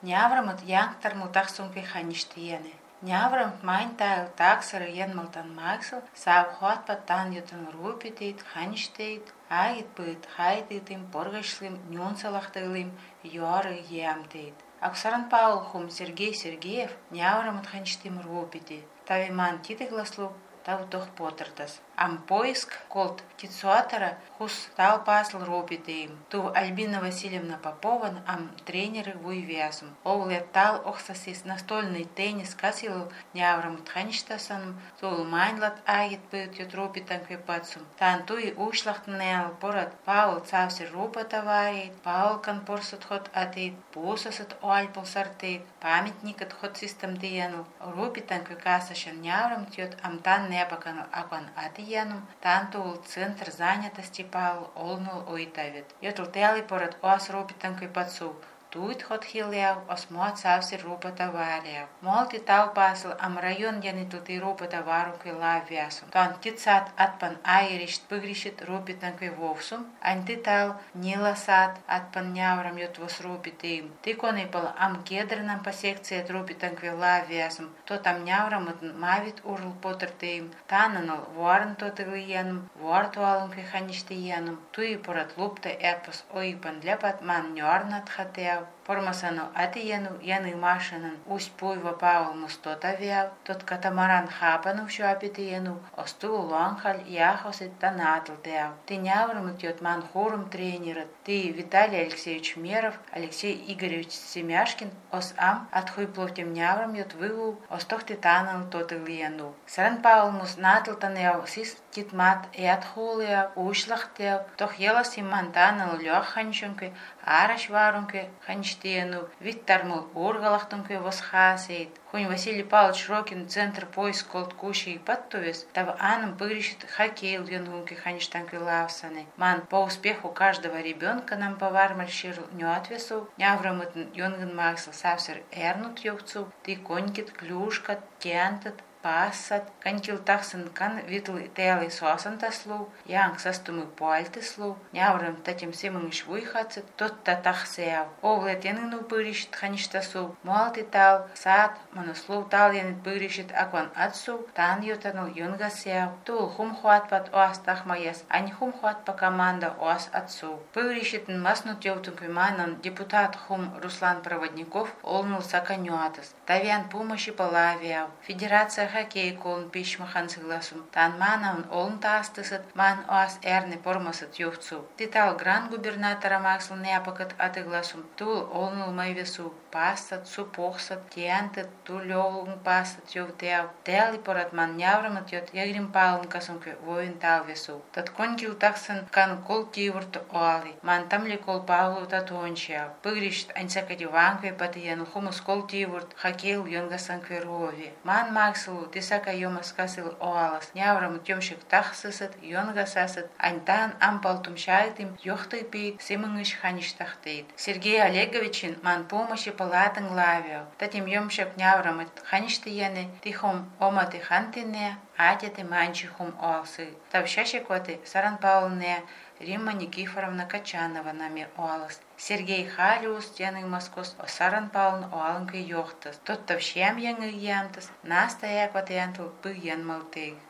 Няврамат янгтар мутахсунки хаништияне. Няврамт майнтайл таксар янмалтан максел савхуат паттан ютан рупитит хаништейт агит быт хайдитим боргашлим нюнсалахтылим юары ямтейт. Аксаран Павел хум Сергей Сергеев няврамат хаништим рупити. Тавиман титыгласлу тавтох потертас. Ам поиск колт тицуатора хус тал пасл робитеем. Ту Альбина Васильевна Попова ам тренеры вуйвязум. Овлет тал охсасис настольный теннис касил няврам тхаништасанум. Тул майнлат агит быт ют робитан квепацум. Тан туи ушлахтнел порат Павел цавсер робота варит. Павел конпорсут хот атит. Пусасат альпл сартит. Памятник от хот систем диянул. Робитан квекасашан няврам тьот ам тан небакан акан ати янум, тантул центр занятости Павел олнул оитавит. Йотл тели порад ос робитанкой пацу. Туит хот хилляв, осмот савсер робота варяв. Молти тал пасл ам район янитути робота варукой лавясум. Тон тицат атпан айришт пыгришит робитанкой вовсум, анти тал ниласат атпан няврам йот вос робитеим. Тиконы пал ам кедрнам по секции от робитанкой лавясум. То там няврам мавит урл потертеим. Тананал варн тотылиянум, вартуалункой хаништиянум. Туи порад лупта эпос ойпан лепат ман нюарнат хатеав. Формасану атияну яны машинан усть пуйва Павел мустота вяв, тот катамаран хапану шуапитияну, остул ланхаль яхосит танатл тяв. Ты няврам тет ман хорум тренерат, ты Виталий Алексеевич Меров, Алексей Игоревич Семяшкин, ос ам отхуй пловтем няврам ет выву, остох ты танал тот илияну. Сран Павел мус натл таняв сис титмат и отхулия ушлахтяв, тох елас иман танал лёханчункой, араш варункой, хаништену, виттармул ургалахтункой восхасейт. Хунь Василий Павлович Рокин, центр поиск колт куши и подтувес, тав анам пырищет хоккей льюнгунки хаништанкой лавсаны. Ман по успеху каждого ребенка нам повармальщир нюатвесу, няврамытн юнган максел савсер эрнут ёвцу, ты конькит, клюшкат, тянтат, пассат, канькил таксан кан витл тели сосантаслу, янг састумы пуальтеслу, няврам татим симыңш вуйхацет, тот татахсеяв. Овлет яныну пырищет хаништасу, муалти тал, сад, мануслу тал янит пырищет акван атсу, тан ютанул юнгасеяв. Тул хумхуат пат оас тахмаяс, ань хумхуат па команда оас атсу. Пырищетн маснут ёвтункви манан депутат хум Руслан Проводников олнул саканюатас. Тавян помощи палавияв. Федерация хоккей колн пишмахан согласум. Тан манан олн тастысат, ман оас эрне пормасат ёвцу. Титал гран губернатора максл неапакат атыгласум. Тул олнул майвесу. Пастат, супохсат, тиантат, тулёвлун пастат ёвтяв. Тели порат ман няврамат йот ягрим палн касумке воин талвесу. Тат конкил таксан кан кол тивурт оали. Ман тамли кол павлу татончяв. Пыгришт аньсакати ванкве патияну хумус кол тивурт хоккейл йонгасанкве рови. Ман максл тисака йомас касил оалас. Няврам тёмшик тахсысат, йонгасасат. Аньтан ампалтум шайтим ёхтай пейт симыңыш хаништахтейт. Сергей Олеговичин ман помощи палатың лавио. Татим йомшик няврамат хаништияне тихом оматы хантине, атяты манчихум оалсы. Тавщащикоты Саран Павловне Римма Никифоровна Качанова нами оалас. Сергей Халиус тяны Москос Саран Павловна оалынкы йохтас. Тот тавщам яңы ямтас, настояк ватянтыл пыян малтыг.